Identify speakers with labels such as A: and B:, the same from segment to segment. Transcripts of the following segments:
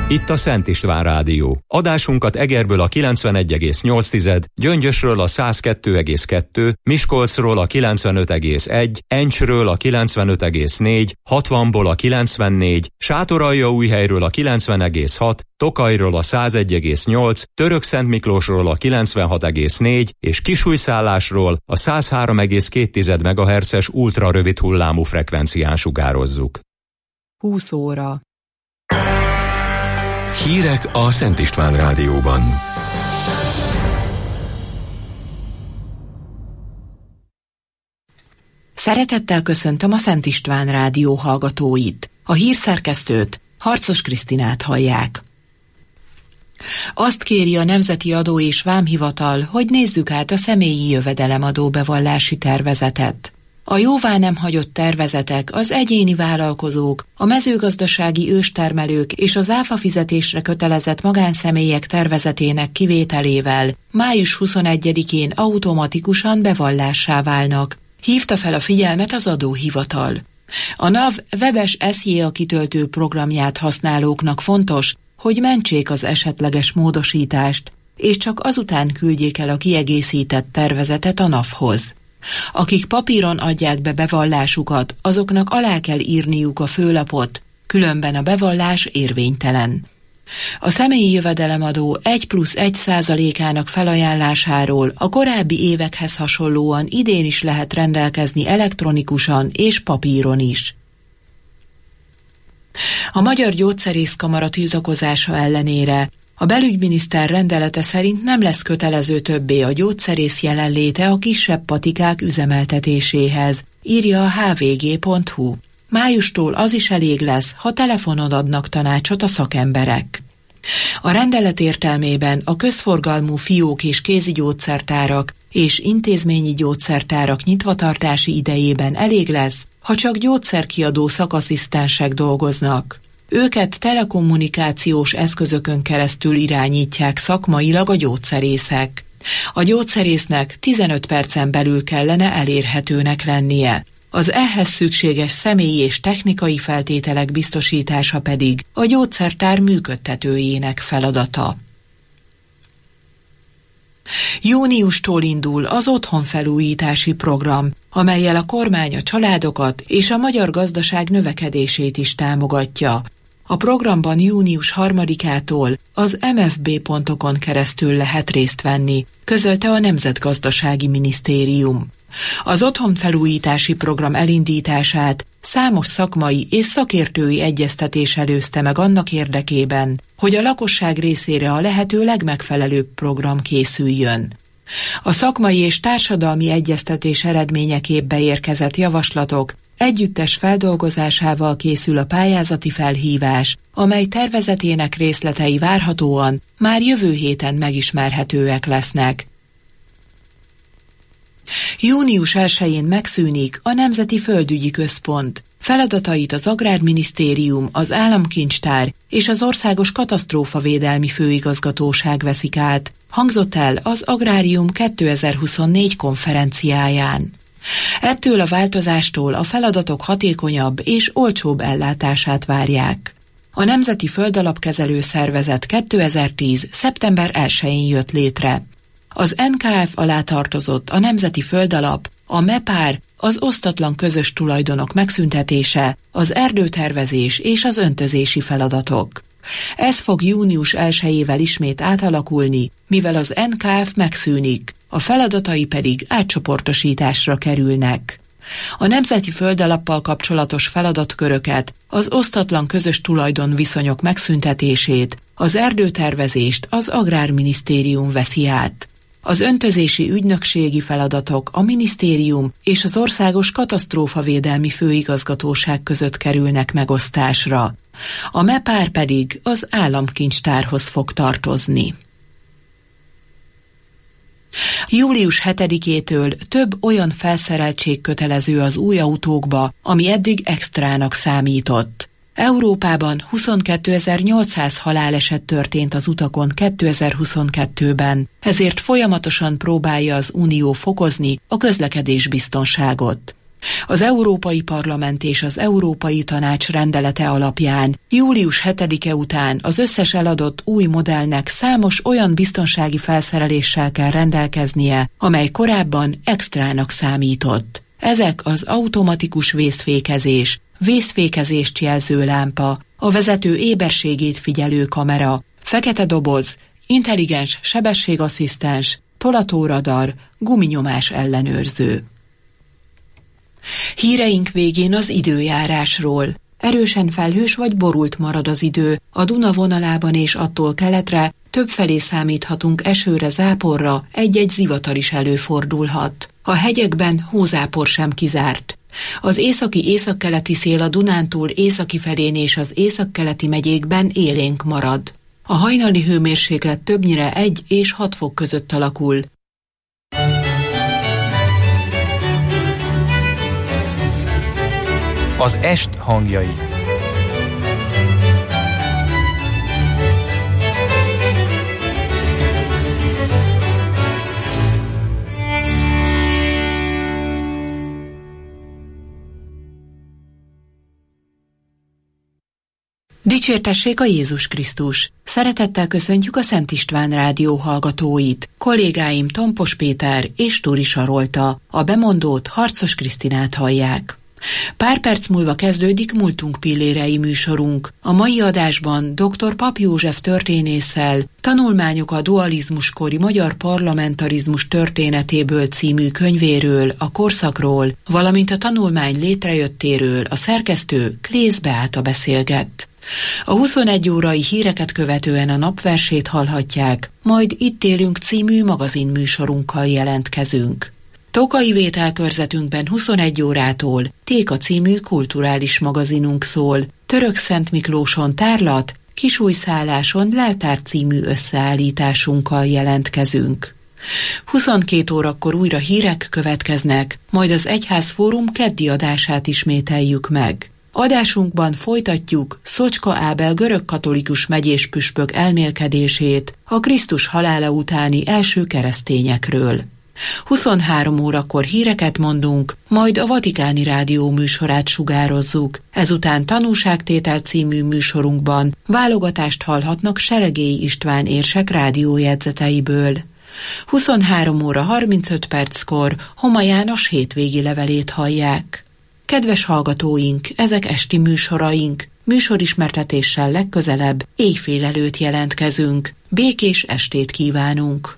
A: Itt a Szent István Rádió. Adásunkat Egerből a 91,8, Gyöngyösről a 102,2, Miskolcról a 95,1, Encsről a 95,4, 60-ból a 94, Sátoraljaújhelyről a 90,6, Tokajról a 101,8, Törökszentmiklósról a 96,4 és Kisújszállásról a 103,2 MHz-es ultrarövid hullámú frekvencián sugározzuk.
B: 20 óra.
C: Hírek a Szent István Rádióban.
B: Szeretettel köszöntöm a Szent István Rádió hallgatóit. A hírszerkesztőt, Harcos Krisztinát hallják. Azt kéri a Nemzeti Adó és Vámhivatal, hogy nézzük át a személyi jövedelemadó bevallási tervezetet. A jóvá nem hagyott tervezetek az egyéni vállalkozók, a mezőgazdasági őstermelők és az áfa fizetésre kötelezett magánszemélyek tervezetének kivételével május 21-én automatikusan bevallássá válnak, hívta fel a figyelmet az adóhivatal. A NAV webes SZJA kitöltő programját használóknak fontos, hogy mentsék az esetleges módosítást, és csak azután küldjék el a kiegészített tervezetet a NAV-hoz. Akik papíron adják be bevallásukat, azoknak alá kell írniuk a főlapot, különben a bevallás érvénytelen. A személyi jövedelemadó 1+1%-ának felajánlásáról a korábbi évekhez hasonlóan idén is lehet rendelkezni elektronikusan és papíron is. A Magyar Gyógyszerészkamara tiltakozása ellenére a belügyminiszter rendelete szerint nem lesz kötelező többé a gyógyszerész jelenléte a kisebb patikák üzemeltetéséhez, írja a hvg.hu. Májustól az is elég lesz, ha telefonon adnak tanácsot a szakemberek. A rendelet értelmében a közforgalmú fiók és kézigyógyszertárak és intézményi gyógyszertárak nyitvatartási idejében elég lesz, ha csak gyógyszerkiadó szakasszisztensek dolgoznak. Őket telekommunikációs eszközökön keresztül irányítják szakmailag a gyógyszerészek. A gyógyszerésznek 15 percen belül kellene elérhetőnek lennie. Az ehhez szükséges személyi és technikai feltételek biztosítása pedig a gyógyszertár működtetőjének feladata. Júniustól indul az otthonfelújítási program, amellyel a kormány a családokat és a magyar gazdaság növekedését is támogatja. A programban június 3-ától az MFB pontokon keresztül lehet részt venni, közölte a Nemzetgazdasági Minisztérium. Az otthonfelújítási program elindítását számos szakmai és szakértői egyeztetés előzte meg annak érdekében, hogy a lakosság részére a lehető legmegfelelőbb program készüljön. A szakmai és társadalmi egyeztetés eredményeképp beérkezett javaslatok együttes feldolgozásával készül a pályázati felhívás, amely tervezetének részletei várhatóan már jövő héten megismerhetőek lesznek. Június 1-én megszűnik a Nemzeti Földügyi Központ. Feladatait az Agrárminisztérium, az Államkincstár és az Országos Katasztrófavédelmi Főigazgatóság veszik át, hangzott el az Agrárium 2024 konferenciáján. Ettől a változástól a feladatok hatékonyabb és olcsóbb ellátását várják. A Nemzeti Földalapkezelő Szervezet 2010. szeptember 1-én jött létre. Az NKF alá tartozott a Nemzeti Földalap, a MEPÁR, az osztatlan közös tulajdonok megszüntetése, az erdőtervezés és az öntözési feladatok. Ez fog június 1-ével ismét átalakulni, mivel az NKF megszűnik, a feladatai pedig átcsoportosításra kerülnek. A Nemzeti Földalappal kapcsolatos feladatköröket, az osztatlan közös tulajdon viszonyok megszüntetését, az erdőtervezést az Agrárminisztérium veszi át. Az öntözési ügynökségi feladatok a minisztérium és az Országos Katasztrófavédelmi Főigazgatóság között kerülnek megosztásra. A MEPÁR pedig az Államkincstárhoz fog tartozni. Július 7-től több olyan felszereltség kötelező az új autókba, ami eddig extrának számított. Európában 22.800 haláleset történt az utakon 2022-ben, ezért folyamatosan próbálja az Unió fokozni a közlekedés biztonságot. Az Európai Parlament és az Európai Tanács rendelete alapján július 7-e után az összes eladott új modellnek számos olyan biztonsági felszereléssel kell rendelkeznie, amely korábban extrának számított. Ezek az automatikus vészfékezés, vészfékezést jelző lámpa, a vezető éberségét figyelő kamera, fekete doboz, intelligens sebességasszisztens, tolatóradar, guminyomás ellenőrző. Híreink végén az időjárásról. Erősen felhős vagy borult marad az idő, a Duna vonalában és attól keletre többfelé számíthatunk esőre, záporra, egy-egy zivatar is előfordulhat. A hegyekben hózápor sem kizárt. Az északi-északkeleti szél a Dunántúl északi felén és az északkeleti megyékben élénk marad. A hajnali hőmérséklet többnyire 1 és 6 fok között alakul.
D: Az est hangjai.
B: Dicsértessék a Jézus Krisztus! Szeretettel köszöntjük a Szent István Rádió hallgatóit. Kollégáim Tompos Péter és Turi Sarolta, a bemondót, Harcos Krisztinát hallják. Pár perc múlva kezdődik Múltunk pillérei műsorunk. A mai adásban dr. Pap József történésszel Tanulmányok a dualizmuskori magyar parlamentarizmus történetéből című könyvéről, a korszakról, valamint a tanulmány létrejöttéről a szerkesztő Klész Beáta beszélgett. A 21 órai híreket követően a napversét hallhatják, majd Itt élünk című magazinműsorunkkal jelentkezünk. Tokai vételkörzetünkben 21 órától Téka című kulturális magazinunk szól, Török Szent Miklóson tárlat, Kisújszálláson leltár című összeállításunkkal jelentkezünk. 22 órakor újra hírek következnek, majd az Egyházfórum keddi adását ismételjük meg. Adásunkban folytatjuk Szocska Ábel görögkatolikus megyéspüspök elmélkedését a Krisztus halála utáni első keresztényekről. 23 órakor híreket mondunk, majd a Vatikáni Rádió műsorát sugározzuk. Ezután Tanúságtétel című műsorunkban válogatást hallhatnak Seregélyi István érsek rádiójegyzeteiből. 23 óra 35 perckor Homa János hétvégi levelét hallják. Kedves hallgatóink, ezek esti műsoraink. Műsorismertetéssel legközelebb éjfél előtt jelentkezünk. Békés estét kívánunk!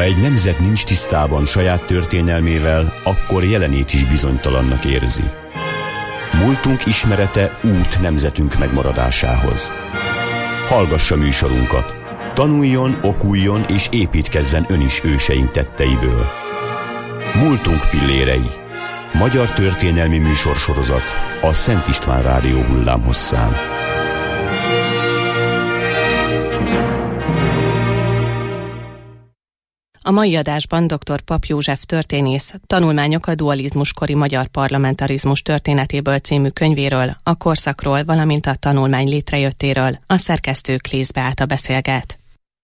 D: Ha egy nemzet nincs tisztában saját történelmével, akkor jelenét is bizonytalannak érzi. Múltunk ismerete út nemzetünk megmaradásához. Hallgassa műsorunkat. Tanuljon, okuljon és építkezzen ön is őseink tetteiből. Múltunk pillérei. Magyar történelmi műsorsorozat a Szent István Rádió hullámhosszán.
E: A mai adásban dr. Papp József történész tanulmányok a dualizmuskori magyar parlamentarizmus történetéből című könyvéről, a korszakról, valamint a tanulmány létrejöttéről a szerkesztő Klész Beáta beszélget.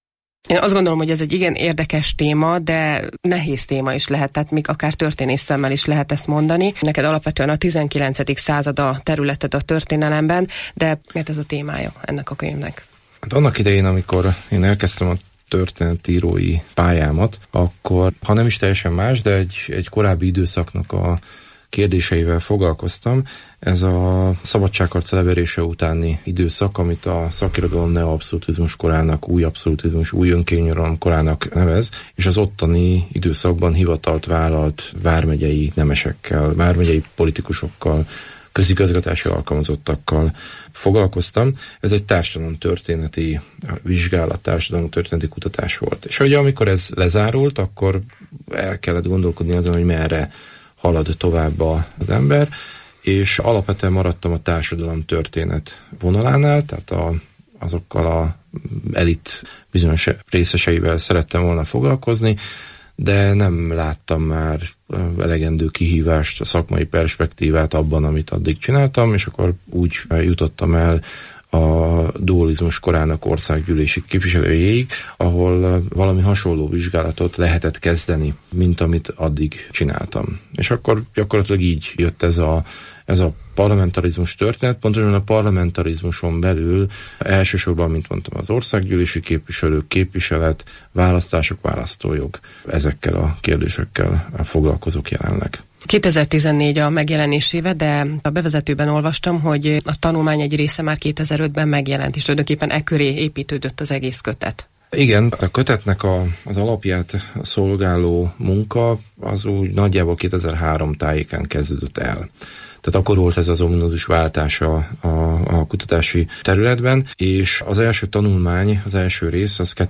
F: Én azt gondolom, hogy ez egy igen érdekes téma, de nehéz téma is lehet, tehát még akár történész szemmel is lehet ezt mondani. Neked alapvetően a 19. század a területed a történelemben, de miért ez a témája ennek a könyvnek?
G: Hát annak idején, amikor én elkezdtem a történetírói pályámat, akkor, ha nem is teljesen más, de egy korábbi időszaknak a kérdéseivel foglalkoztam. Ez a szabadságharc leverése utáni időszak, amit a szakirodalom neoabszolutizmus korának, új abszolutizmus, új önkényuralom korának nevez, és az ottani időszakban hivatalt vállalt vármegyei nemesekkel, vármegyei politikusokkal, közigazgatási alkalmazottakkal foglalkoztam. Ez egy társadalomtörténeti vizsgálat, társadalomtörténeti kutatás volt. És ugye amikor ez lezárult, akkor el kellett gondolkodni azon, hogy merre halad tovább az ember, és alapvetően maradtam a társadalomtörténet vonalánál, tehát azokkal a elit bizonyos részeseivel szerettem volna foglalkozni, de nem láttam már elegendő kihívást, a szakmai perspektívát abban, amit addig csináltam, és akkor úgy jutottam el a dualizmus korának országgyűlési képviselőjéig, ahol valami hasonló vizsgálatot lehetett kezdeni, mint amit addig csináltam. És akkor gyakorlatilag így jött ez a parlamentarizmus történet, pontosan a parlamentarizmuson belül elsősorban, mint mondtam, az országgyűlési képviselők, képviselet, választások, választójog. Ezekkel a kérdésekkel foglalkozok jelenleg.
F: 2014 a megjelenésével, de a bevezetőben olvastam, hogy a tanulmány egy része már 2005-ben megjelent, és tulajdonképpen ekköré építődött az egész kötet.
G: Igen, a kötetnek az alapját szolgáló munka az úgy nagyjából 2003 tájékán kezdődött el. Tehát akkor volt ez az ominózus váltás a kutatási területben, és az első tanulmány, az első rész, az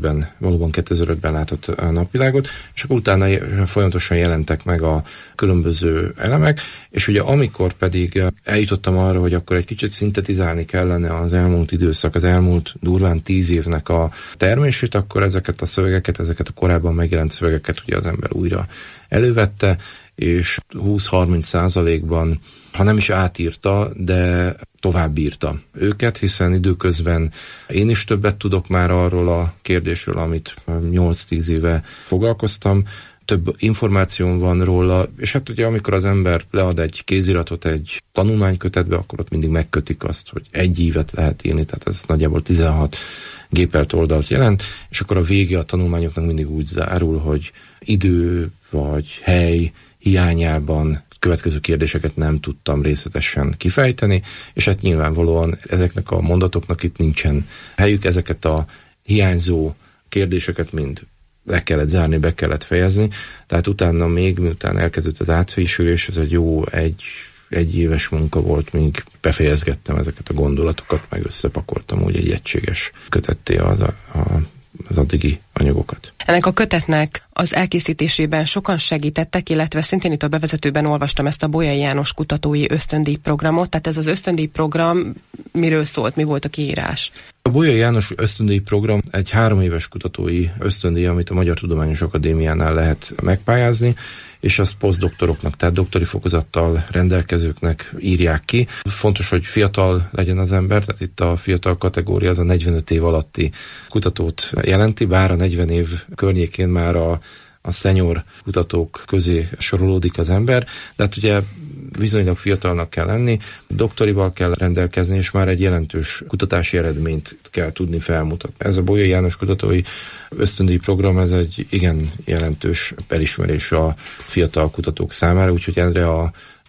G: 2005-ben látott a napvilágot, és akkor utána folyamatosan jelentek meg a különböző elemek, és ugye amikor pedig eljutottam arra, hogy akkor egy kicsit szintetizálni kellene az elmúlt időszak, az elmúlt durván 10 évnek a termését, akkor ezeket a szövegeket, ezeket a korábban megjelent szövegeket ugye az ember újra elővette, és 20-30%-ban, ha nem is átírta, de továbbírta őket, hiszen időközben én is többet tudok már arról a kérdésről, amit 8-10 éve foglalkoztam, több információm van róla, és hát ugye amikor az ember lead egy kéziratot egy tanulmánykötetbe, akkor ott mindig megkötik azt, hogy egy évet lehet írni, tehát ez nagyjából 16 gépelt oldalt jelent, és akkor a vége a tanulmányoknak mindig úgy zárul, hogy idő vagy hely hiányában következő kérdéseket nem tudtam részletesen kifejteni, és hát nyilvánvalóan ezeknek a mondatoknak itt nincsen helyük, ezeket a hiányzó kérdéseket mind le kellett zárni, be kellett fejezni, tehát utána még, miután elkezdődött az átfésülés, ez egy jó egy éves munka volt, míg befejezgettem ezeket a gondolatokat, meg összepakoltam úgy egy egységes kötetté az addigi anyagokat.
F: Ennek a kötetnek az elkészítésében sokan segítettek, illetve szintén itt a bevezetőben olvastam ezt a Bolyai János kutatói ösztöndíj programot, tehát ez az ösztöndíj program miről szólt, mi volt a kiírás?
G: A Bolyai János ösztöndíj program egy 3 éves kutatói ösztöndíj, amit a Magyar Tudományos Akadémiánál lehet megpályázni, és azt posztdoktoroknak, tehát doktori fokozattal rendelkezőknek írják ki. Fontos, hogy fiatal legyen az ember, tehát itt a fiatal kategória az a 45 év alatti kutatót jelenti, bár a 40 év környékén már a senior kutatók közé sorolódik az ember, de hát ugye viszonylag fiatalnak kell lenni, doktorival kell rendelkezni, és már egy jelentős kutatási eredményt kell tudni felmutatni. Ez a Bolyai János kutatói ösztöndíj program, ez egy igen jelentős elismerés a fiatal kutatók számára, úgyhogy erre a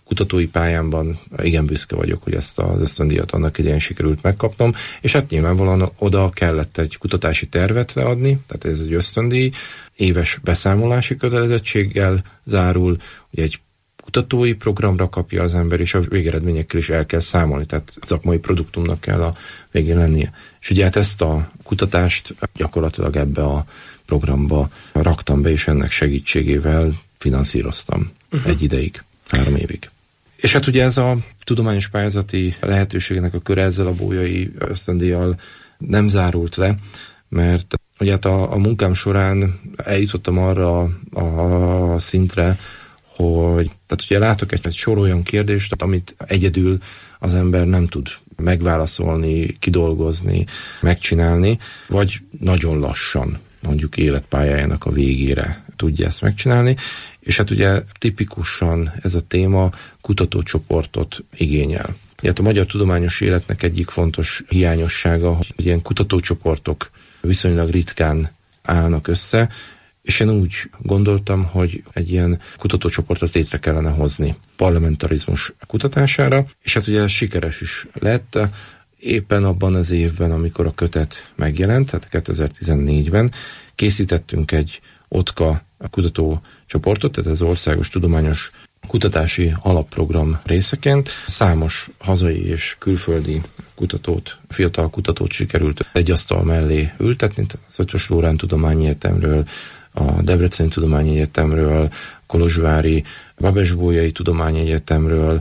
G: kutatói pályámban igen büszke vagyok, hogy ezt az ösztöndíjat annak idején sikerült megkapnom, és hát nyilvánvalóan oda kellett egy kutatási tervet leadni, tehát ez egy ösztöndíj, éves beszámolási kötelezettséggel zárul, ugye egy kutatói programra kapja az ember, és a végeredményekkel is el kell számolni, tehát szakmai produktumnak kell a végén lennie. És ugye hát ezt a kutatást gyakorlatilag ebbe a programba raktam be, és ennek segítségével finanszíroztam egy ideig, 3 évig. És hát ugye ez a tudományos pályázati lehetőségnek a köre ezzel a Bolyai ösztöndíjjal nem zárult le, mert ugye hát a munkám során eljutottam arra a szintre, hogy tehát ugye látok egy sor olyan kérdést, amit egyedül az ember nem tud megválaszolni, kidolgozni, megcsinálni, vagy nagyon lassan, mondjuk életpályájának a végére tudja ezt megcsinálni, és hát ugye tipikusan ez a téma kutatócsoportot igényel. Ugye a magyar tudományos életnek egyik fontos hiányossága, hogy ilyen kutatócsoportok viszonylag ritkán állnak össze, és én úgy gondoltam, hogy egy ilyen kutatócsoportot létre kellene hozni parlamentarizmus kutatására, és hát ugye ez sikeres is lett. Éppen abban az évben, amikor a kötet megjelent, tehát 2014-ben készítettünk egy OTKA kutatócsoportot, tehát az Országos Tudományos Kutatási Alapprogram részeként. Számos hazai és külföldi kutatót, fiatal kutatót sikerült egy asztal mellé ültetni, tehát az Eötvös Loránd Tudományegyetemről, a Debreceni Tudományegyetemről, Kolozsvári Babes-Bolyai Tudományegyetemről,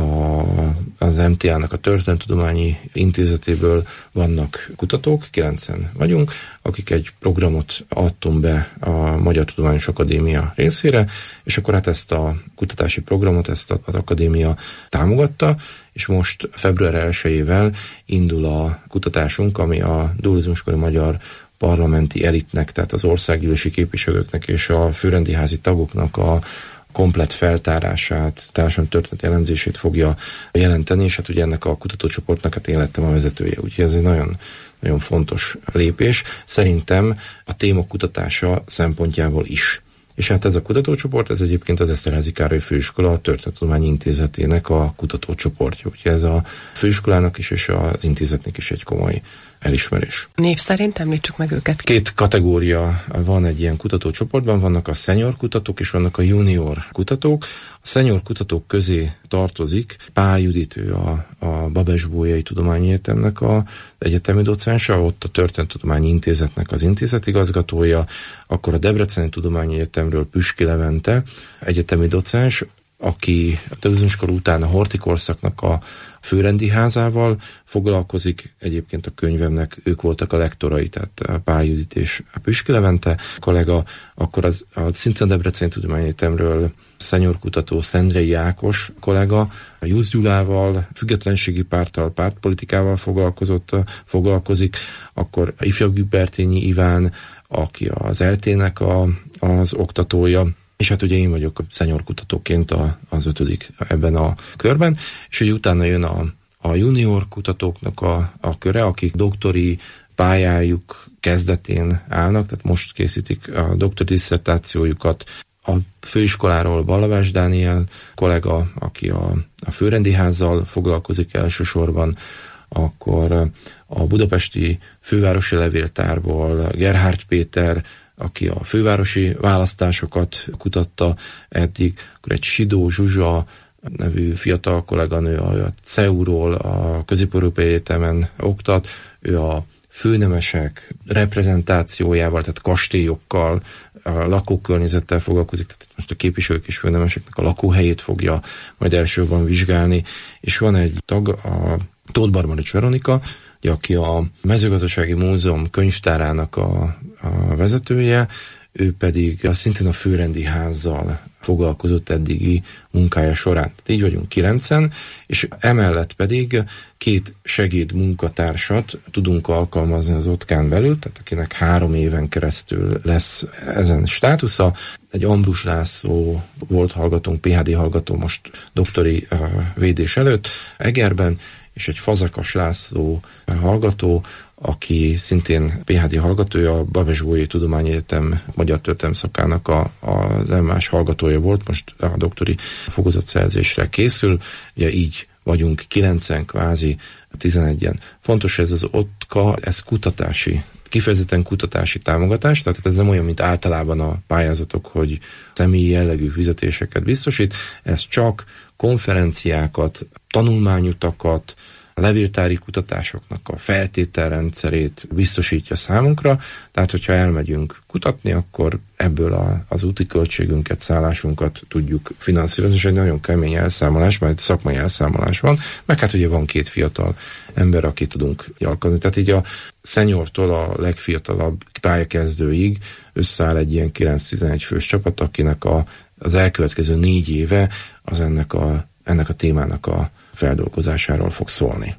G: az MTA-nak a Történelemtudományi Intézetéből vannak kutatók, 9-en vagyunk, akik egy programot adtunk be a Magyar Tudományos Akadémia részére, és akkor hát ezt a kutatási programot, ezt az akadémia támogatta, és most február 1-ével indul a kutatásunk, ami a dualizmuskori magyar parlamenti elitnek, tehát az országgyűlési képviselőknek és a főrendiházi tagoknak a komplett feltárását, társadalomtörténeti elemzését fogja jelenteni, és hát ugye ennek a kutatócsoportnak hát én lettem a vezetője, úgyhogy ez egy nagyon, nagyon fontos lépés. Szerintem a téma kutatása szempontjából is. És hát ez a kutatócsoport, ez egyébként az Eszterházy Károly Főiskola a Történelemtudományi Intézetének a kutatócsoportja. Úgyhogy ez a főiskolának is és az intézetnek is egy komoly elismerés.
F: Név szerint említsük meg őket.
G: 2 kategória van egy ilyen kutatócsoportban, vannak a senior kutatók és vannak a junior kutatók. A senior kutatók közé tartozik Pál Judit, ő a Babes-Bolyai Tudományegyetemnek az egyetemi docensa, ott a Történelemtudományi Intézetnek az intézetigazgatója, akkor a Debreceni Tudományegyetemről Püski Levente, egyetemi docens, aki a dualizmuskor után a hortikorszaknak a főrendi házával foglalkozik. Egyébként a könyvemnek ők voltak a lektorai, tehát Pál Judit és Püski Levente kollega, akkor szintén a Debreceni Tudományegyetemről senior kutató Szendrei Ákos kollega, a Jusz Gyulával, függetlenségi párttal, pártpolitikával foglalkozik, akkor a ifjabb Gübertényi Iván, aki az ELTE-nek az oktatója, és hát ugye én vagyok senior kutatóként az 5. ebben a körben, és ugye utána jön a junior kutatóknak a köre, akik doktori pályájuk kezdetén állnak, tehát most készítik a doktori disszertációjukat. A főiskoláról Ballavás Dániel kollega, aki a főrendi házzal foglalkozik elsősorban, akkor a budapesti fővárosi levéltárból Gerhard Péter, aki a fővárosi választásokat kutatta eddig, akkor egy Sidó Zsuzsa nevű fiatal kolléganő a CEU-ról a Közép-Európai Egyetemen oktat, ő a főnemesek reprezentációjával, tehát kastélyokkal, a lakókörnyezettel foglalkozik, tehát most a képviselők és főnemeseknek a lakóhelyét fogja majd elsősorban vizsgálni, és van egy tag, a Tóth Barmanics Veronika, aki a Mezőgazdasági Múzeum könyvtárának a vezetője, ő pedig szintén a főrendi házzal foglalkozott eddigi munkája során. Így vagyunk 9-en, és emellett pedig 2 segéd munkatársat tudunk alkalmazni az OTKÁN belül, tehát akinek 3 éven keresztül lesz ezen státusza. Egy Ambrus László volt hallgatónk, PhD hallgató most doktori védés előtt Egerben, és egy Fazekas László hallgató, aki szintén PhD hallgatója, a Babes-Bolyai Tudományegyetem Magyar Történelem szakának az MA-s hallgatója volt, most a doktori fokozatszerzésre készül, ugye így vagyunk 9-en, kvázi 11-en. Fontos ez az OTKA, ez kifejezetten kutatási támogatás, tehát ez nem olyan, mint általában a pályázatok, hogy személyi jellegű fizetéseket biztosít, ez csak konferenciákat, tanulmányutakat, a levéltári kutatásoknak a feltételrendszerét biztosítja számunkra, tehát hogyha elmegyünk kutatni, akkor ebből az úti költségünket, szállásunkat tudjuk finanszírozni, és egy nagyon kemény elszámolás, mert szakmai elszámolás van, meg hát ugye van 2 fiatal ember, aki tudunk jalkazni. Tehát így a seniortól a legfiatalabb pályakezdőig összeáll egy ilyen 9-11 fős csapat, akinek az elkövetkező 4 éve az ennek a témának a feldolgozásáról fog szólni.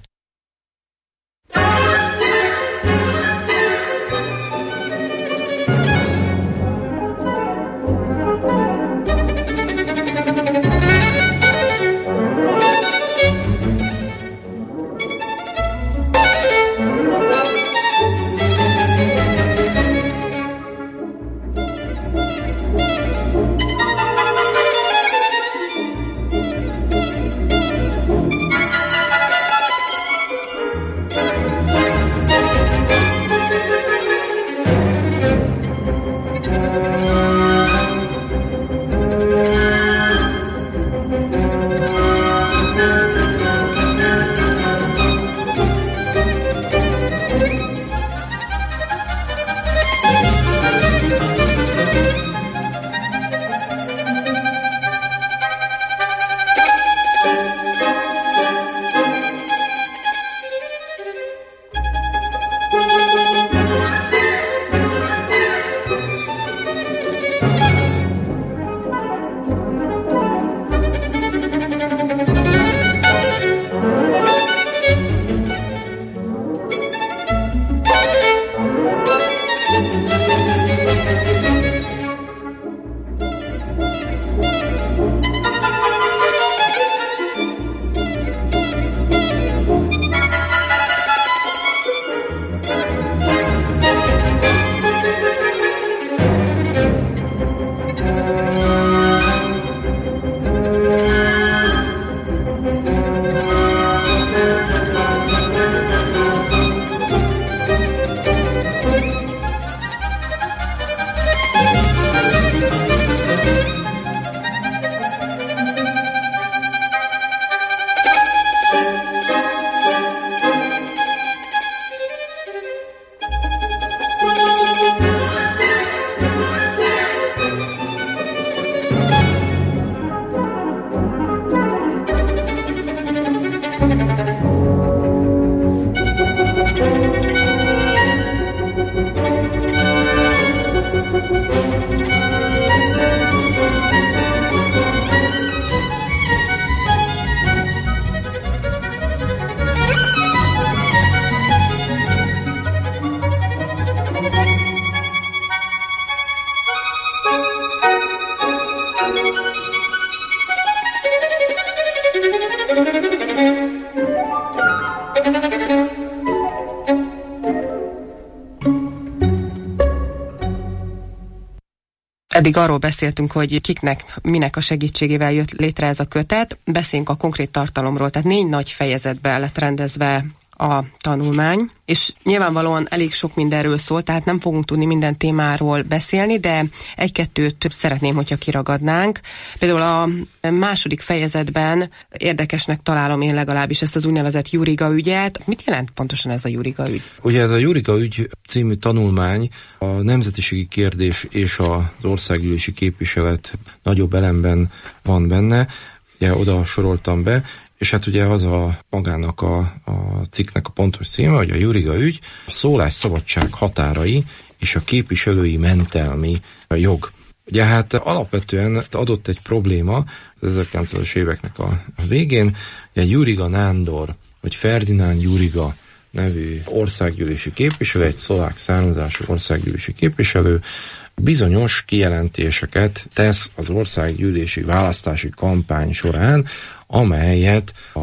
F: Eddig arról beszéltünk, hogy kiknek, minek a segítségével jött létre ez a kötet. Beszéljünk a konkrét tartalomról, tehát 4 nagy fejezetbe lett rendezve a tanulmány, és nyilvánvalóan elég sok mindenről szól, tehát nem fogunk tudni minden témáról beszélni, de 1-2-t szeretném, hogyha kiragadnánk. Például a második fejezetben érdekesnek találom én legalábbis ezt az úgynevezett Juriga ügyet. Mit jelent pontosan ez a Juriga ügy?
G: Ugye ez a Juriga ügy című tanulmány a nemzetiségi kérdés és az országgyűlési képviselet nagyobb elemben van benne. Ugye oda soroltam be, és hát ugye az magának a cikknek a pontos címe, hogy a Juriga ügy, a szólásszabadság határai és a képviselői mentelmi jog. Ugye hát alapvetően adott egy probléma az 1900-as éveknek a végén, ugye Juriga Nándor, vagy Ferdinánd Juriga nevű országgyűlési képviselő, egy szlovák származású országgyűlési képviselő, bizonyos kijelentéseket tesz az országgyűlési választási kampány során, amelyet a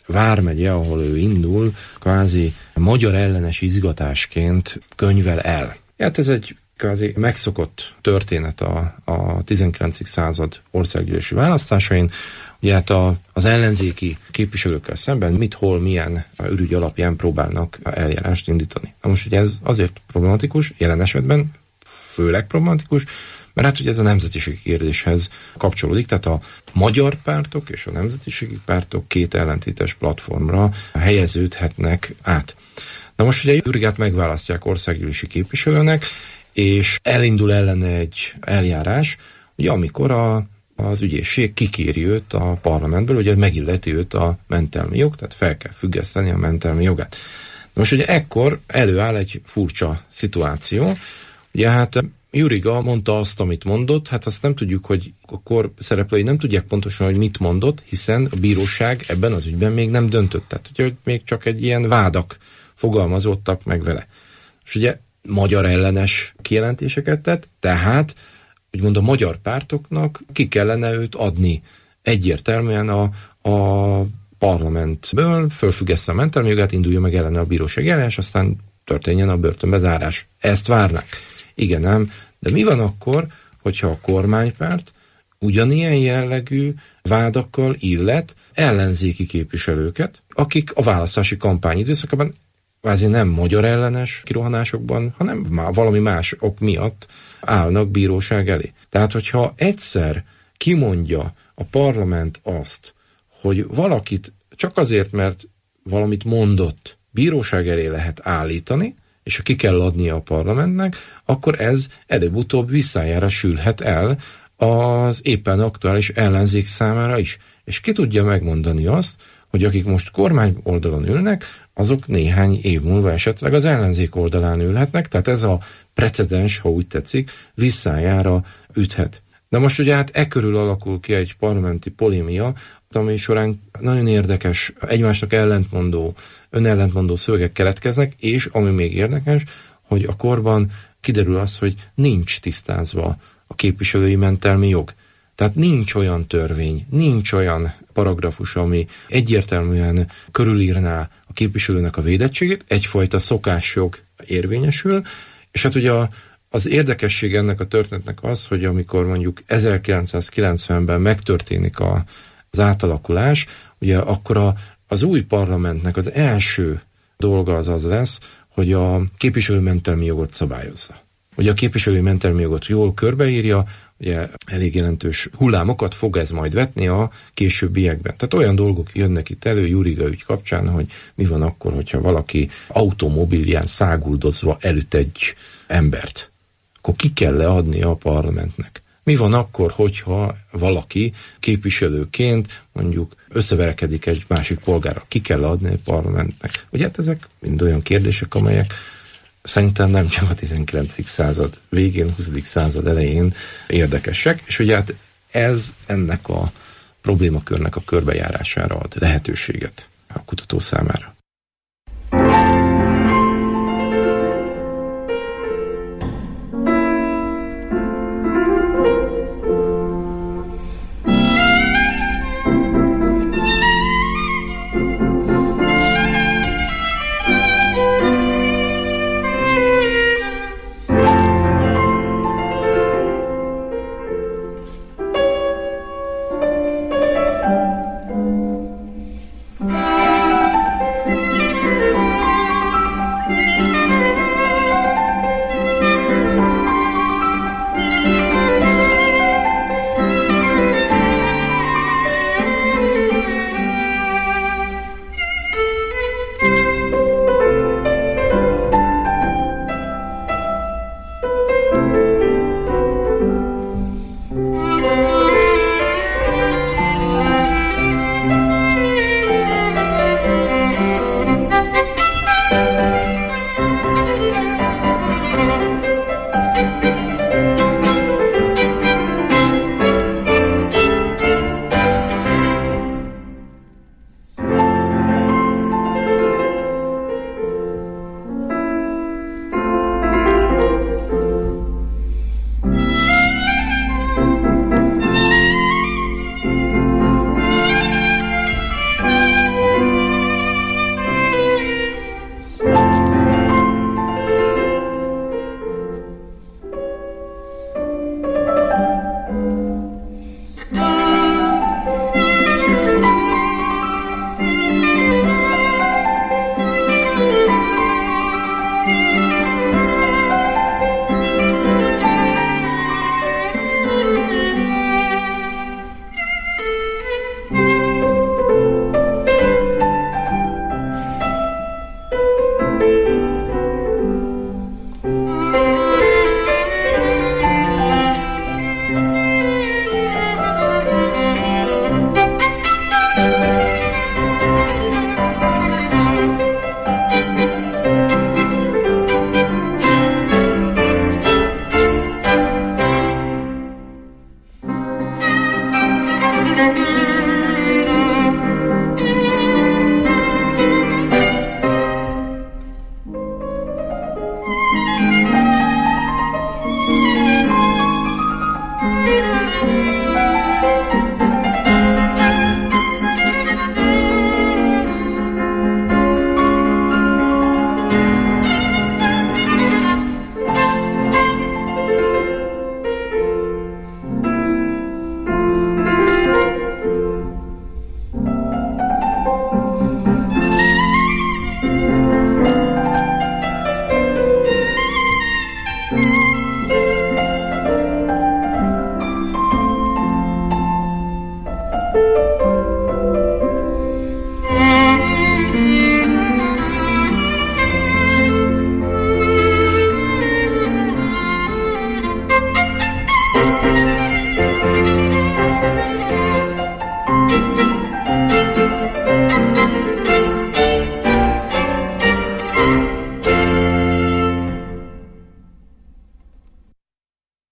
G: vármegye, ahol ő indul, kvázi magyar ellenes izgatásként könyvel el. Hát ez egy kvázi megszokott történet a 19. század országgyűlési választásain. Ugye hát az ellenzéki képviselőkkel szemben mit, hol, milyen ürügy alapján próbálnak eljárást indítani. Na most ugye ez azért problematikus, jelen esetben főleg problematikus, mert hát ugye ez a nemzetiségi kérdéshez kapcsolódik, tehát a magyar pártok és a nemzetiségi pártok két ellentétes platformra helyeződhetnek át. Na most ugye Jurigát megválasztják országgyűlési képviselőnek, és elindul ellene egy eljárás, ugye amikor az ügyészség kikéri őt a parlamentből, ugye megilleti őt a mentelmi jog, tehát fel kell függeszteni a mentelmi jogát. Na most ugye ekkor előáll egy furcsa szituáció, ugye hát Juriga mondta azt, amit mondott, hát azt nem tudjuk, hogy a kor szereplői nem tudják pontosan, hogy mit mondott, hiszen a bíróság ebben az ügyben még nem döntött. Tehát, hogy még csak egy ilyen vádak fogalmazódtak meg vele. És ugye magyar ellenes kijelentéseket tett, tehát úgymond a magyar pártoknak ki kellene őt adni egyértelműen a parlamentből, fölfüggesztve a mentelmi jogát, indulja meg ellene a bíróság eljárás, aztán történjen a börtönbe zárás. Ezt várnak. Igen, nem. De mi van akkor, hogyha a kormánypárt ugyanilyen jellegű vádakkal illet ellenzéki képviselőket, akik a választási kampány időszakában kvázi nem magyar ellenes kirohanásokban, hanem már valami más ok miatt állnak bíróság elé. Tehát, hogyha egyszer kimondja a parlament azt, hogy valakit csak azért, mert valamit mondott, bíróság elé lehet állítani, és ki kell adnia a parlamentnek, akkor ez előbb-utóbb visszájára sülhet el az éppen aktuális ellenzék számára is. És ki tudja megmondani azt, hogy akik most kormány oldalon ülnek, azok néhány év múlva esetleg az ellenzék oldalán ülhetnek, tehát ez a precedens, ha úgy tetszik, visszájára üthet. De most ugye hát körül alakul ki egy parlamenti polémia, ami során nagyon érdekes, egymásnak önellentmondó szövegek keletkeznek, és ami még érdekes, hogy a korban kiderül az, hogy nincs tisztázva a képviselői mentelmi jog. Tehát nincs olyan törvény, nincs olyan paragrafus, ami egyértelműen körülírná a képviselőnek a védettségét, egyfajta szokásjog érvényesül, és hát ugye az érdekesség ennek a történetnek az, hogy amikor mondjuk 1990-ben megtörténik az átalakulás, ugye akkor az új parlamentnek az első dolga az lesz, hogy a képviselőmentelmi jogot szabályozza. Ugye a képviselőmentelmi jogot jól körbeírja, ugye elég jelentős hullámokat fog ez majd vetni a későbbiekben. Tehát olyan dolgok jönnek itt elő Juriga ügy kapcsán, hogy mi van akkor, hogyha valaki automobilján száguldozva elüt egy embert. Akkor ki kell leadnia a parlamentnek. Mi van akkor, hogyha valaki képviselőként mondjuk összeverekedik egy másik polgárral? Ki kell adni a parlamentnek? Ugye hát ezek mind olyan kérdések, amelyek szerintem nem csak a 19. század végén, 20. század elején érdekesek, és ugye hát ez ennek a problémakörnek a körbejárására ad lehetőséget a kutató számára.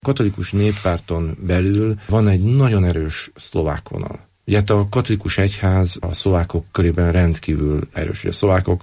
G: katolikus néppárton belül van egy nagyon erős szlovák vonal. Ugye a katolikus egyház a szlovákok körében rendkívül erős. A szlovákok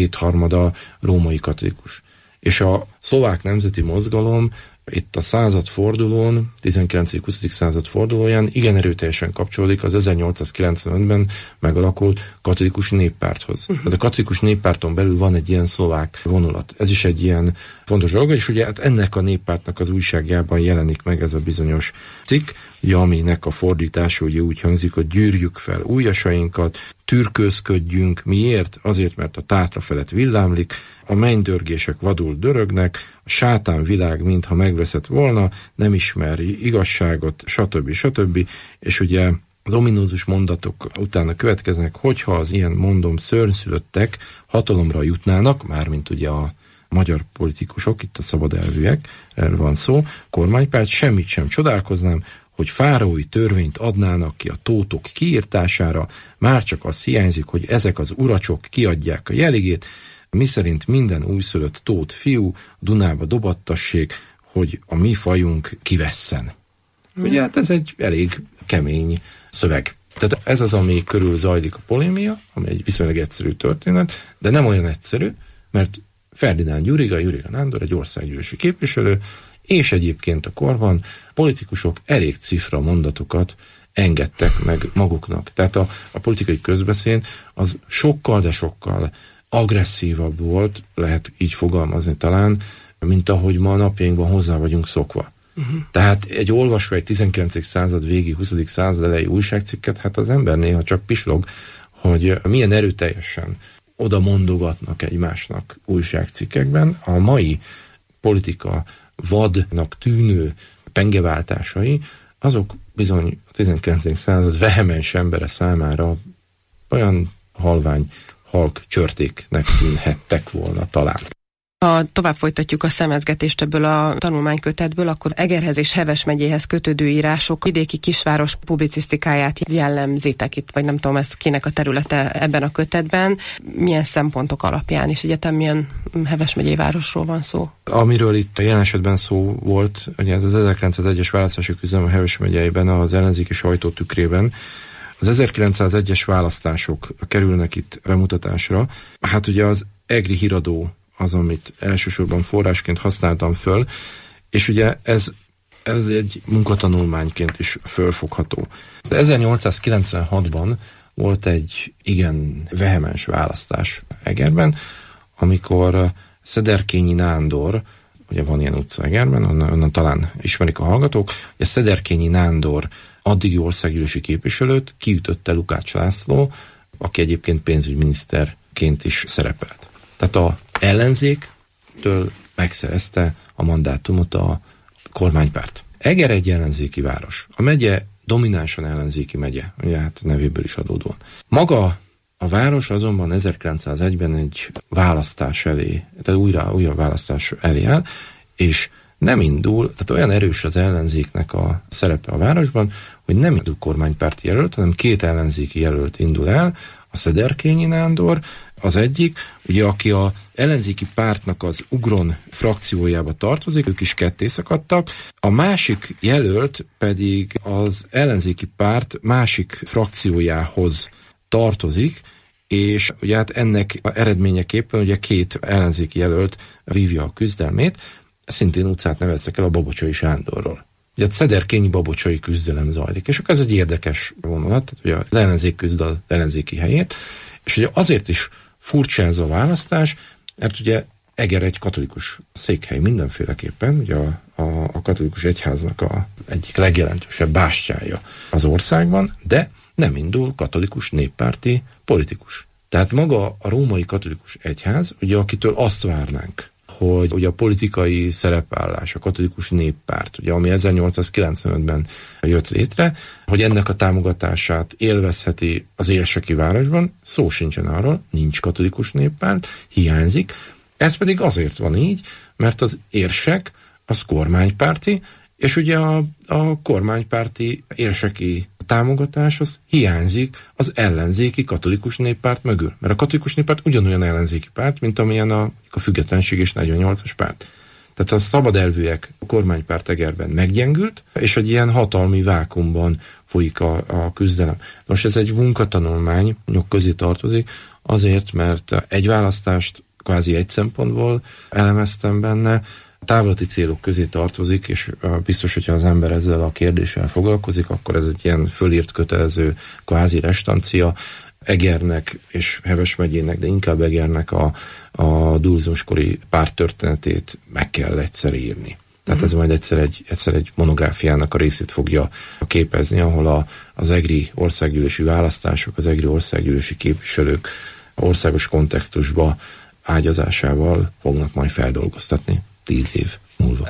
G: 2/3 római katolikus. És a szlovák nemzeti mozgalom itt a századfordulón, 19.-20. század fordulóján igen erőteljesen kapcsolódik az 1895-ben megalakult katolikus néppárthoz. Tehát a katolikus néppárton belül van egy ilyen szlovák vonulat. Ez is egy ilyen fontos dolog, és ugye hát ennek a néppártnak az újságjában jelenik meg ez a bizonyos cikk, aminek a fordítása ugye úgy hangzik, hogy gyűrjük fel ujjasainkat, türkőzködjünk. Miért? Azért, mert a Tátra felett villámlik, a mennydörgések vadul dörögnek, a sátán világ mintha megveszett volna, nem ismeri igazságot, stb. És ugye az ominózus mondatok utána következnek, hogyha az ilyen mondom szörnyszülöttek hatalomra jutnának, mármint ugye a magyar politikusok, itt a szabadelvűek, erről van szó, kormánypárt, semmit sem csodálkoznám, hogy fáraói törvényt adnának ki a tótok kiírtására, már csak az hiányzik, hogy ezek az uracsok kiadják a jeligét, miszerint minden újszülött tót fiú Dunába dobattassék, hogy a mi fajunk kivesszen. Ugye hát ez egy elég kemény szöveg. Tehát ez az, ami körül zajlik a polémia, ami egy viszonylag egyszerű történet, de nem olyan egyszerű, mert Ferdinánd Gyuriga Nándor egy országgyűlési képviselő, és egyébként a korban politikusok elég cifra mondatokat engedtek meg maguknak. Tehát a politikai közbeszéd az sokkal, de sokkal agresszívabb volt, lehet így fogalmazni talán, mint ahogy ma napjainkban hozzá vagyunk szokva. Tehát egy olvasva egy 19. század végi, 20. század elejé újságcikket, hát az ember néha csak pislog, hogy milyen erőteljesen oda mondogatnak egymásnak újságcikkekben. A mai politika vadnak tűnő pengeváltásai, azok bizony a 19. század vehemens embere számára olyan halvány, halk csörtéknek tűnhettek volna talán.
F: Ha tovább folytatjuk a szemezgetést ebből a tanulmánykötetből, akkor Egerhez és Heves megyéhez kötődő írások vidéki kisváros publicisztikáját jellemzitek itt, vagy nem tudom, ez kinek a területe ebben a kötetben, milyen szempontok alapján, és egyetem milyen Heves megyei városról van szó? Amiről itt a jelen esetben szó volt, ugye ez az 1901-es választási küzdelem a Heves megyeiben, az ellenzéki sajtó tükrében. Az 1901-es választások kerülnek itt bemutatásra. Hát ugye az Egri híradó az, amit elsősorban forrásként használtam föl, és ugye ez egy munkatanulmányként is fölfogható. De 1896-ban volt egy igen vehemens választás Egerben, amikor Szederkényi Nándor, ugye van ilyen utca Egerben, onnan talán ismerik a hallgatók, ugye Szederkényi Nándor addigi országgyűlési képviselőt kiütötte Lukács László, aki egyébként pénzügyminiszterként is szerepelt. Tehát a ellenzéktől megszerezte a mandátumot a kormánypárt. Eger egy ellenzéki város. A megye dominánsan ellenzéki megye, ugye hát nevéből is adódóan. Maga a város azonban 1901-ben egy választás elé, tehát újra választás elé áll, és nem indul, tehát olyan erős az ellenzéknek a szerepe a városban, hogy nem indul kormánypárti jelölt, hanem 2 ellenzéki jelölt indul el, a Szederkényi Nándor, az egyik, ugye aki a ellenzéki pártnak az Ugron frakciójába tartozik, ők is ketté szakadtak, a másik jelölt pedig az ellenzéki párt másik frakciójához tartozik, és ugye hát ennek eredményeképpen ugye 2 ellenzéki jelölt vívja a küzdelmét, szintén utcát neveztek el a Babocsai Sándorról. Ugye a Szederkényi babocsai küzdelem zajlik, és akkor ez egy érdekes vonulat, tehát ugye az ellenzék küzd az ellenzéki helyét, és ugye azért is furcsa ez a választás, mert ugye Eger egy katolikus székhely mindenféleképpen, ugye a katolikus egyháznak egyik legjelentősebb bástyája az országban, de nem indul katolikus néppárti politikus. Tehát maga a római katolikus egyház, ugye akitől azt várnánk, hogy ugye a politikai szerepállás, a katolikus néppárt, ugye, ami 1895-ben jött létre, hogy ennek a támogatását élvezheti az érseki városban, szó sincsen arról, nincs katolikus néppárt, hiányzik. Ez pedig azért van így, mert az érsek az kormánypárti, és ugye a kormánypárti érseki támogatás az hiányzik az ellenzéki katolikus néppárt mögül. Mert a katolikus néppárt ugyanolyan ellenzéki párt, mint amilyen a Függetlenség és 48-as párt.
G: Tehát a szabad elvűek a kormánypárt Egerben meggyengült, és egy ilyen hatalmi vákuumban folyik a küzdelem. Most ez egy munkatanulmányok közé tartozik, azért, mert egy választást kvázi egy szempontból elemeztem benne, távlati célok közé tartozik, és biztos, hogyha az ember ezzel a kérdéssel foglalkozik, akkor ez egy ilyen fölírt kötelező kvázi restancia. Egernek és Heves megyének, de inkább Egernek a dualizmuskori párttörténetét meg kell egyszer írni. Tehát ez majd egyszer egy monográfiának a részét fogja képezni, ahol az egri országgyűlési választások, az egri országgyűlési képviselők országos kontextusba ágyazásával fognak majd feldolgoztatni 10 év múlva.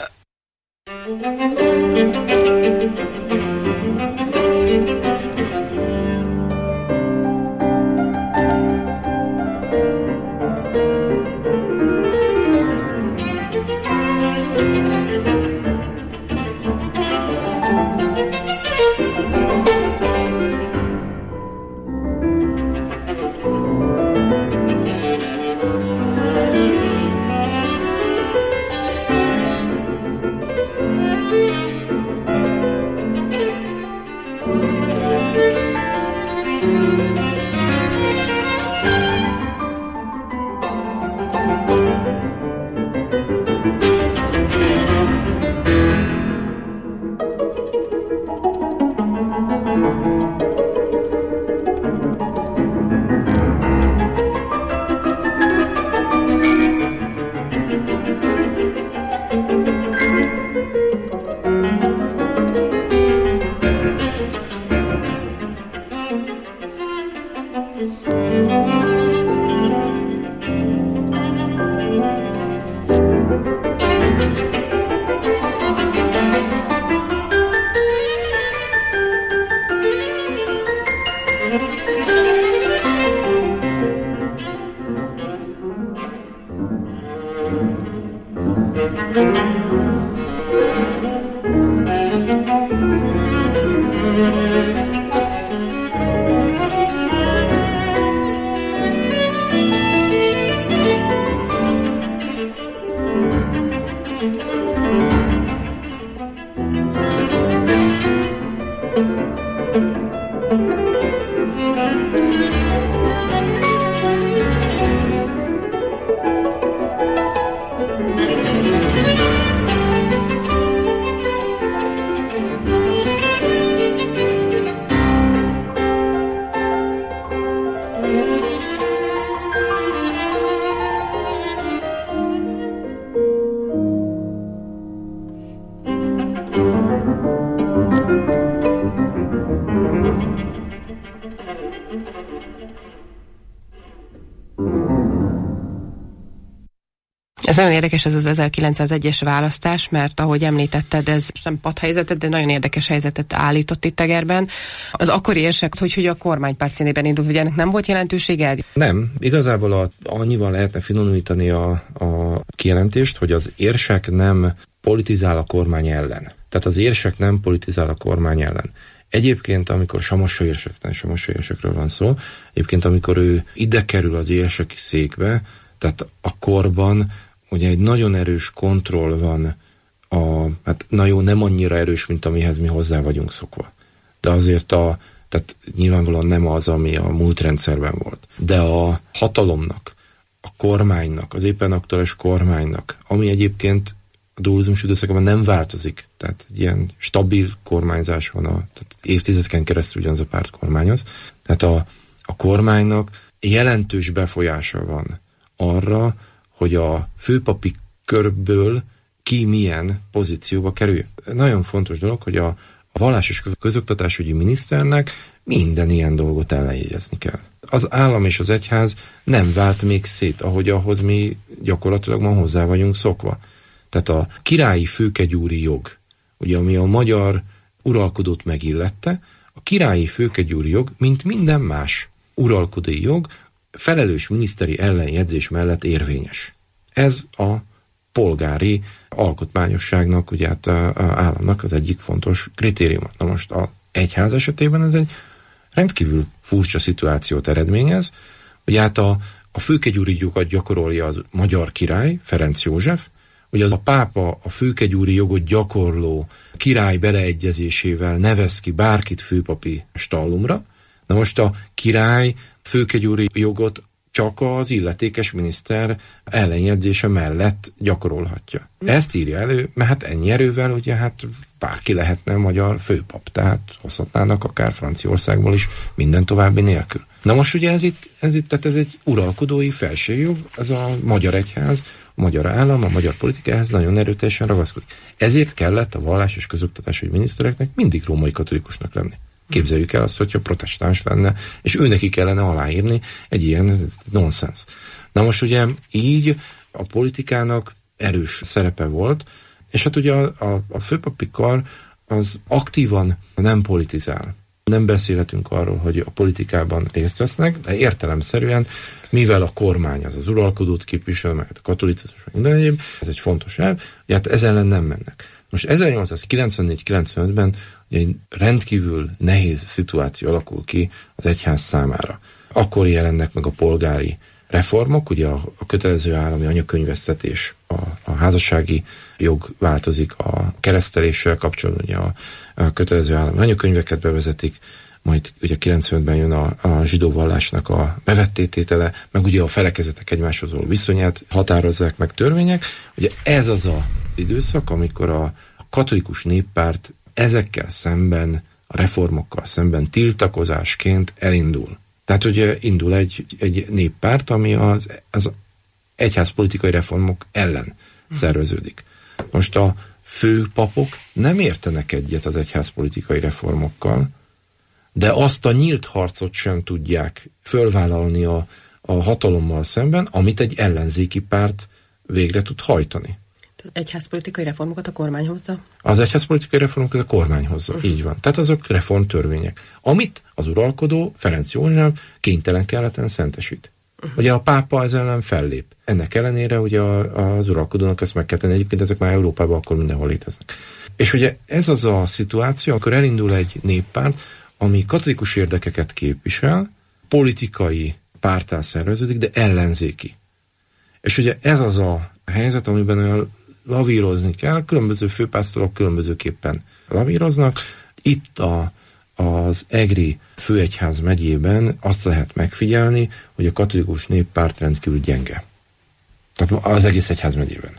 F: Ez nagyon érdekes, ez az 1901-es választás, mert ahogy említetted, ez nem padhelyzetet, de nagyon érdekes helyzetet állított itt Egerben. Az akkori érsek, hogy a kormánypárt színében indult, hogy ennek nem volt jelentősége?
G: Nem, igazából annyival lehetne finomítani a kijelentést, hogy az érsek nem politizál a kormány ellen. Tehát az érsek nem politizál a kormány ellen. Egyébként, amikor Samassa érsekről van szó, egyébként amikor ő ide kerül az érseki székbe, tehát a korban ugye egy nagyon erős kontroll van, hát na jó, nem annyira erős, mint amihez mi hozzá vagyunk szokva. De azért tehát nyilvánvalóan nem az, ami a múlt rendszerben volt. De a hatalomnak, a kormánynak, az éppen aktuális kormánynak, ami egyébként a dualizmus időszakban nem változik, tehát egy ilyen stabil kormányzás van, tehát évtizedeken keresztül ugyanaz a párt kormányoz. Tehát a kormánynak jelentős befolyása van arra, hogy a főpapi körből ki milyen pozícióba kerül. Nagyon fontos dolog, hogy a vallás és közoktatásügyi miniszternek minden ilyen dolgot ellenjegyezni kell. Az állam és az egyház nem vált még szét, ahogy ahhoz mi gyakorlatilag ma hozzá vagyunk szokva. Tehát a királyi főkegyúri jog, ugye ami a magyar uralkodót megillette, a királyi főkegyúri jog, mint minden más uralkodói jog, felelős miniszteri ellenjegyzés mellett érvényes. Ez a polgári alkotmányosságnak, ugye hát a államnak az egyik fontos kritériuma. Na most az egyház esetében ez egy rendkívül furcsa szituációt eredményez, hogy hát a főkegyúri jogot gyakorolja az magyar király, Ferenc József, hogy az a pápa a főkegyúri jogot gyakorló király beleegyezésével nevez ki bárkit főpapi stallumra. Na most a király főkegyúri jogot csak az illetékes miniszter ellenjegyzése mellett gyakorolhatja. Ezt írja elő, mert hát ennyi erővel ugye hát bárki lehetne magyar főpap, tehát hozhatnának akár Franciaországból is minden további nélkül. Na most ugye ez egy uralkodói felségjog, ez a magyar egyház, a magyar állam, a magyar politikához nagyon erőteljesen ragaszkodik. Ezért kellett a vallás és közoktatási minisztereknek mindig római katolikusnak lenni. Képzeljük el azt, hogyha protestáns lenne, és ő neki kellene aláírni egy ilyen nonsens. Na most ugye így a politikának erős szerepe volt, és hát ugye a főpapi kar az aktívan nem politizál. Nem beszélhetünk arról, hogy a politikában részt vesznek, de értelemszerűen, mivel a kormány az uralkodót képvisel, meg a katolicizmus, minden egyéb, ez egy fontos elv, hogy hát ez ellen nem mennek. Most 1894-95-ben ugye egy rendkívül nehéz szituáció alakul ki az egyház számára. Akkor jelennek meg a polgári reformok, ugye a kötelező állami anyakönyvesztetés, a házassági jog változik, a kereszteléssel kapcsolatban ugye a kötelező állami anyakönyveket bevezetik, majd ugye 95-ben jön a zsidó vallásnak a bevettététele, meg ugye a felekezetek egymáshoz való viszonyát határozzák meg törvények. Ugye ez az az időszak, amikor a katolikus néppárt ezekkel szemben, a reformokkal szemben tiltakozásként elindul. Tehát ugye indul egy néppárt, ami az egyházpolitikai reformok ellen szerveződik. Most a főpapok nem értenek egyet az egyházpolitikai reformokkal, de azt a nyílt harcot sem tudják fölvállalni a hatalommal szemben, amit egy ellenzéki párt végre tud hajtani.
F: Az egyházpolitikai reformokat a kormány hozza?
G: Az egyházpolitikai reformokat a kormány hozza, így van. Tehát azok reformtörvények, amit az uralkodó Ferenc József kénytelen keleten szentesít. Ugye a pápa ezzel ellen fellép. Ennek ellenére ugye az uralkodónak ezt meg kell tenni, egyébként ezek már Európában akkor mindenhol léteznek. És ugye ez az a szituáció, akkor elindul egy néppárt, ami katolikus érdekeket képvisel, politikai párttá szerveződik, de ellenzéki. És ugye ez az a helyzet, amiben olyan lavírozni kell, különböző főpásztorok különbözőképpen lavíroznak. Itt az egri főegyház megyében azt lehet megfigyelni, hogy a katolikus néppárt rendkívül gyenge. Tehát az egész egyház megyében.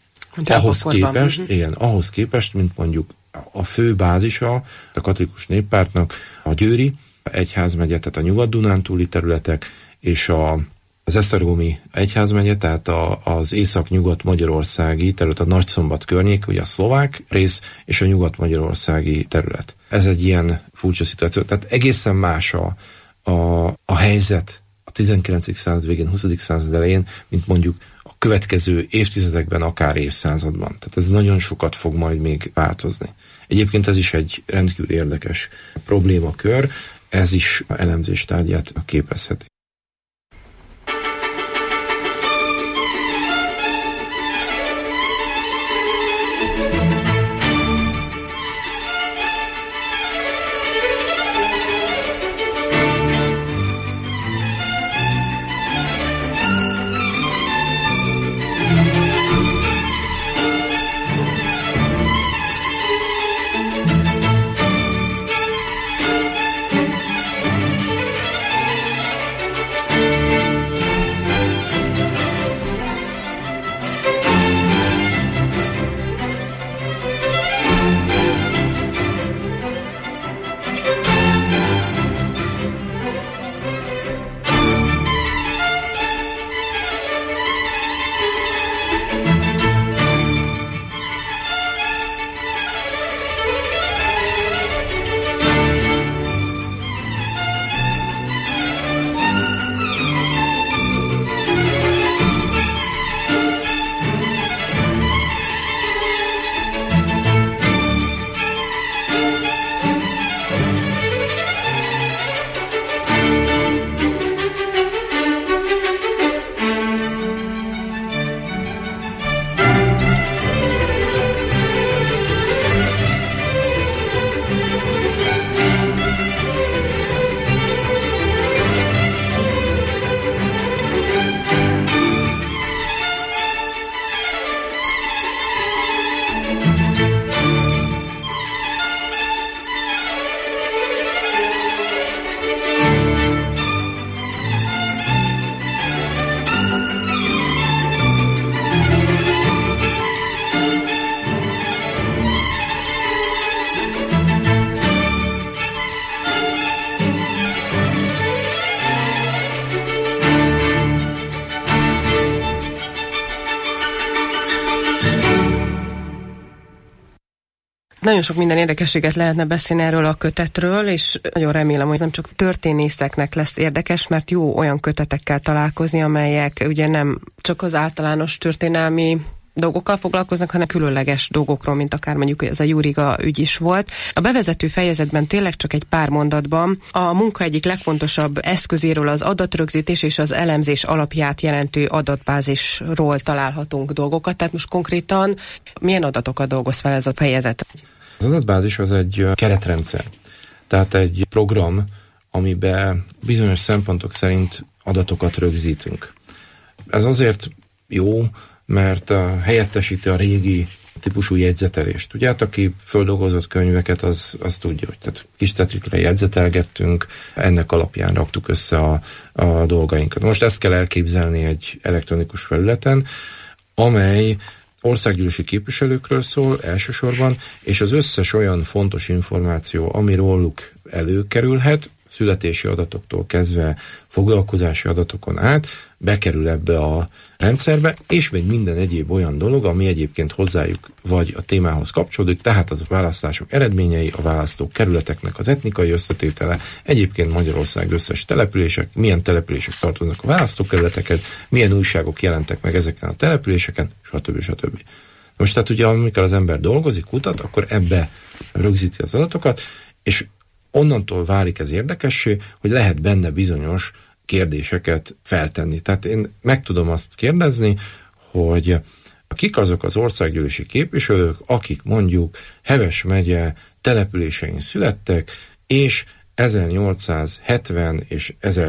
G: Ahhoz képest, mint mondjuk a fő bázisa a katolikus néppártnak a győri egyházmegye, tehát a Nyugat-Dunántúli területek, és az esztergomi egyházmegye, tehát az észak-nyugat-magyarországi terület, a Nagyszombat környék, ugye a szlovák rész, és a nyugat-magyarországi terület. Ez egy ilyen furcsa szituáció. Tehát egészen más a helyzet a 19. század végén, 20. század elején, mint mondjuk a következő évtizedekben, akár évszázadban. Tehát ez nagyon sokat fog majd még változni. Egyébként ez is egy rendkívül érdekes problémakör, ez is elemzés tárgyát képezheti.
F: Nagyon sok minden érdekességet lehetne beszélni erről a kötetről, és nagyon remélem, hogy nem csak történészeknek lesz érdekes, mert jó olyan kötetekkel találkozni, amelyek ugye nem csak az általános történelmi dolgokkal foglalkoznak, hanem különleges dolgokról, mint akár mondjuk ez a Juriga ügy is volt. A bevezető fejezetben tényleg csak egy pár mondatban a munka egyik legfontosabb eszközéről, az adatrögzítés és az elemzés alapját jelentő adatbázisról találhatunk dolgokat. Tehát most konkrétan milyen adatokat dolgoz fel ez a fejezet?
G: Az adatbázis az egy keretrendszer. Tehát egy program, amiben bizonyos szempontok szerint adatokat rögzítünk. Ez azért jó, mert helyettesíti a régi típusú jegyzetelést. Ugye hát aki földolgozott könyveket, az tudja, hogy tehát kis cetlikre jegyzetelgettünk, ennek alapján raktuk össze a dolgainkat. Most ezt kell elképzelni egy elektronikus felületen, amely országgyűlési képviselőkről szól elsősorban, és az összes olyan fontos információ, ami róluk előkerülhet, születési adatoktól kezdve foglalkozási adatokon át, bekerül ebbe a rendszerbe, és még minden egyéb olyan dolog, ami egyébként hozzájuk vagy a témához kapcsolódik, tehát az a választások eredményei, a választók kerületeknek az etnikai összetétele, egyébként Magyarország összes települések, milyen települések tartoznak a választókerületeket, milyen újságok jelentek meg ezeken a településeken, stb. Most tehát ugye, amikor az ember dolgozik, kutat, akkor ebbe rögzíti az adatokat, és onnantól válik ez érdekessé, hogy lehet benne bizonyos kérdéseket feltenni. Tehát én meg tudom azt kérdezni, hogy kik azok az országgyűlési képviselők, akik mondjuk Heves megye településein születtek, és 1870 és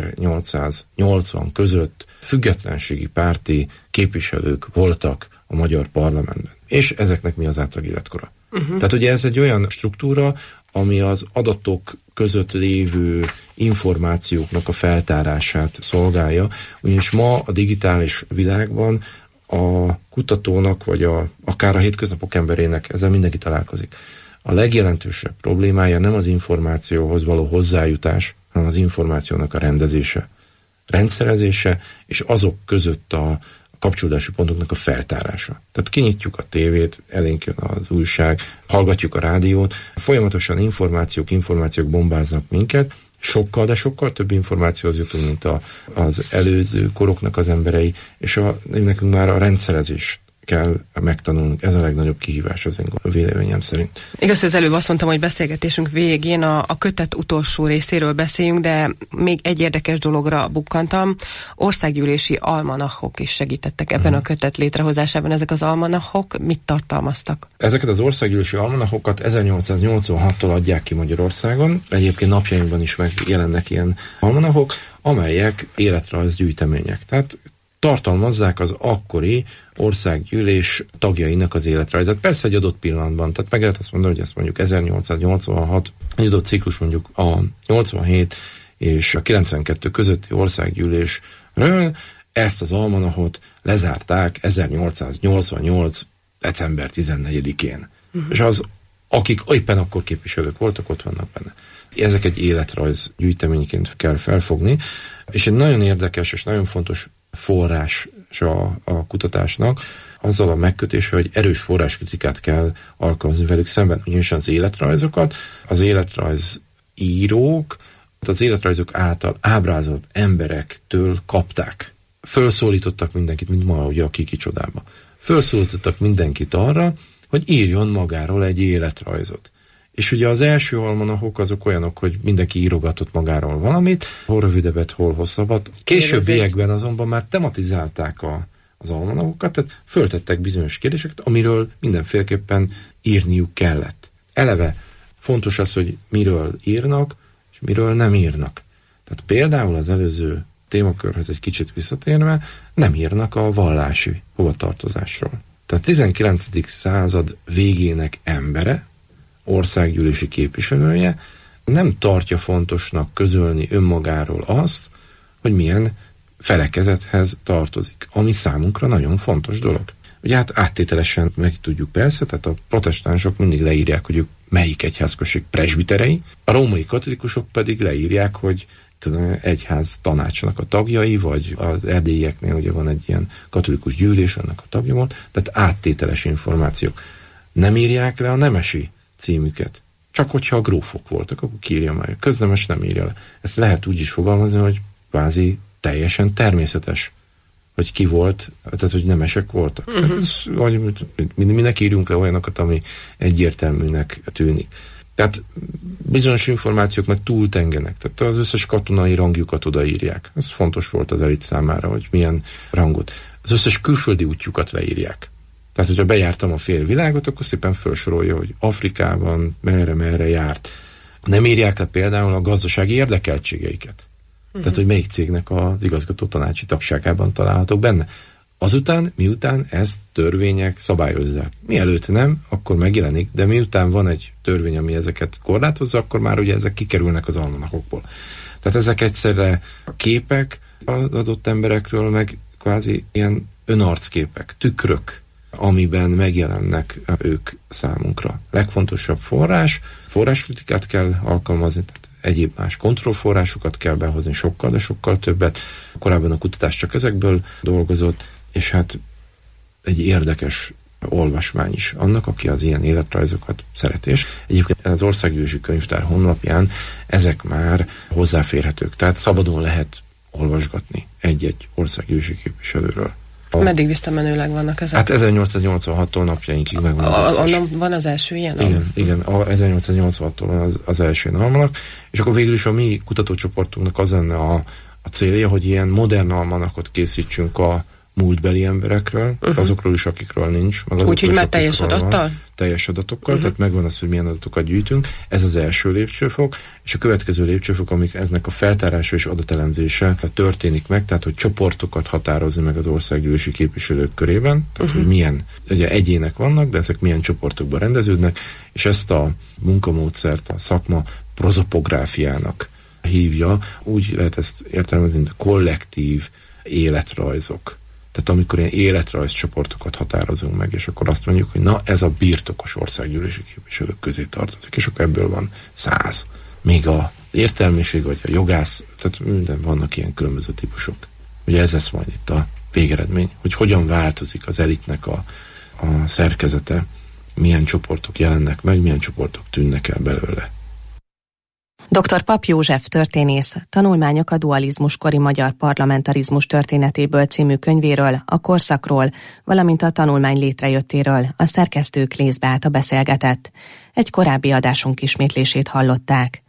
G: 1880 között függetlenségi párti képviselők voltak a magyar parlamentben. És ezeknek mi az átlag életkora. Tehát ugye ez egy olyan struktúra, ami az adatok között lévő információknak a feltárását szolgálja, ugyanis ma a digitális világban a kutatónak, vagy akár a hétköznapok emberének, ezzel mindenki találkozik. A legjelentősebb problémája nem az információhoz való hozzájutás, hanem az információnak a rendezése, rendszerezése, és azok között a kapcsolódási pontoknak a feltárása. Tehát kinyitjuk a tévét, elénk jön az újság, hallgatjuk a rádiót, folyamatosan információk bombáznak minket, sokkal, de sokkal több információhoz jutunk, mint az előző koroknak az emberei, és nekünk már a rendszerezés kell megtanulnunk. Ez a legnagyobb kihívás az én véleményem szerint.
F: Igaz, hogy az előbb azt mondtam, hogy beszélgetésünk végén a kötet utolsó részéről beszéljünk, de még egy érdekes dologra bukkantam. Országgyűlési almanachok is segítettek ebben a kötet létrehozásában. Ezek az almanachok mit tartalmaztak? Ezeket az
G: országgyűlési almanachokat 1886-tól adják ki Magyarországon. Egyébként napjainkban is megjelennek ilyen almanachok, amelyek életrajzgyűjtemények. Tehát tartalmazzák az akkori országgyűlés tagjainak az életrajzát. Persze egy adott pillanatban, tehát meg lehet azt mondani, hogy ezt mondjuk 1886, egy adott ciklus mondjuk a 87 és a 92 közötti országgyűlésről, ezt az almanachot lezárták 1888. december 14-én. És akik éppen akkor képviselők voltak, ott vannak benne. Ezek egy életrajz gyűjteményként kell felfogni, és egy nagyon érdekes és nagyon fontos forrás a kutatásnak, azzal a megkötése, hogy erős forráskritikát kell alkalmazni velük szemben, ugyanis az életrajzokat, az életrajz írók, az életrajzok által ábrázolt emberektől kapták. Fölszólítottak mindenkit, mint ma ugye a Kiki csodába. Fölszólítottak mindenkit arra, hogy írjon magáról egy életrajzot. És ugye az első almanachok azok olyanok, hogy mindenki írogatott magáról valamit, hol rövidebbet, hol hosszabbat. Későbbiekben azonban már tematizálták az almanachokat, tehát föltettek bizonyos kérdéseket, amiről mindenféleképpen írniuk kellett. Eleve fontos az, hogy miről írnak, és miről nem írnak. Tehát például az előző témakörhöz egy kicsit visszatérve, nem írnak a vallási hovatartozásról. Tehát 19. század végének embere, országgyűlési képviselője nem tartja fontosnak közölni önmagáról azt, hogy milyen felekezethez tartozik, ami számunkra nagyon fontos dolog. Ugye hát áttételesen meg tudjuk persze, tehát a protestánsok mindig leírják, hogy ők melyik egyházközség presbiterei, a római katolikusok pedig leírják, hogy egyház tanácsnak a tagjai, vagy az erdélyieknél ugye van egy ilyen katolikus gyűlés, annak a tagja volt, tehát áttételes információk. Nem írják le a nemesi címüket. Csak hogyha a grófok voltak, akkor írja meg. Köznemes nem írja le. Ezt lehet úgy is fogalmazni, hogy kvázi teljesen természetes, hogy ki volt, tehát hogy nemesek voltak. Tehát ez, minek írjunk le olyanokat, ami egyértelműnek tűnik. Tehát bizonyos információk meg túltengenek. Tehát az összes katonai rangjukat odaírják. Ez fontos volt az elit számára, hogy milyen rangot. Az összes külföldi útjukat leírják. Tehát, hogyha bejártam a félvilágot, akkor szépen felsorolja, hogy Afrikában merre járt. Nem írják le például a gazdasági érdekeltségeiket. Tehát, hogy melyik cégnek az igazgató tanácsi tagságában találhatók benne. Azután, miután ezt törvények szabályozzák. Mielőtt nem, akkor megjelenik, de miután van egy törvény, ami ezeket korlátozza, akkor már ugye ezek kikerülnek az almanakokból. Tehát ezek egyszerre a képek az adott emberekről, meg kvázi ilyen önarcképek, tükrök, amiben megjelennek ők számunkra. Legfontosabb forráskritikát kell alkalmazni, tehát egyéb más kontrollforrásokat kell behozni sokkal, de sokkal többet. Korábban a kutatás csak ezekből dolgozott, és hát egy érdekes olvasmány is annak, aki az ilyen életrajzokat szereti. És egyébként az Országgyűlési Könyvtár honlapján ezek már hozzáférhetők, tehát szabadon lehet olvasgatni egy-egy országgyűlési képviselőről.
F: Meddig visszamenőleg vannak ezek?
G: Hát 1886-tól napjainkig megvan az összes.
F: Van az első ilyen?
G: Igen, 1886-tól van az első almanak, és akkor végül is a mi kutatócsoportunknak az lenne a célja, hogy ilyen modern almanakot készítsünk a múltbeli emberekről, azokról is, akikről nincs.
F: Úgyhogy már teljes adattal?
G: Teljes adatokkal, tehát megvan az, hogy milyen adatokat gyűjtünk. Ez az első lépcsőfok, és a következő lépcsőfok, amik eznek a feltárása és adatelemzése történik meg, tehát hogy csoportokat határozni meg az országgyűlési képviselők körében, tehát hogy milyen, ugye egyének vannak, de ezek milyen csoportokban rendeződnek, és ezt a munkamódszert a szakma prozopográfiának hívja. Úgy lehet ezt értelmezni, mint a kollektív életrajzok. Tehát amikor ilyen életrajzcsoportokat határozunk meg, és akkor azt mondjuk, hogy na, ez a birtokos országgyűlési képviselők közé tartozik, és akkor ebből van 100. Még a értelmiség, vagy a jogász, tehát minden vannak ilyen különböző típusok. Ugye ez lesz majd itt a végeredmény, hogy hogyan változik az elitnek a szerkezete, milyen csoportok jelennek meg, milyen csoportok tűnnek el belőle.
E: Dr. Papp József történész Tanulmányok a dualizmuskori magyar parlamentarizmus történetéből című könyvéről, a korszakról, valamint a tanulmány létrejöttéről a szerkesztő Klész Beáta beszélgetett. Egy korábbi adásunk ismétlését hallották.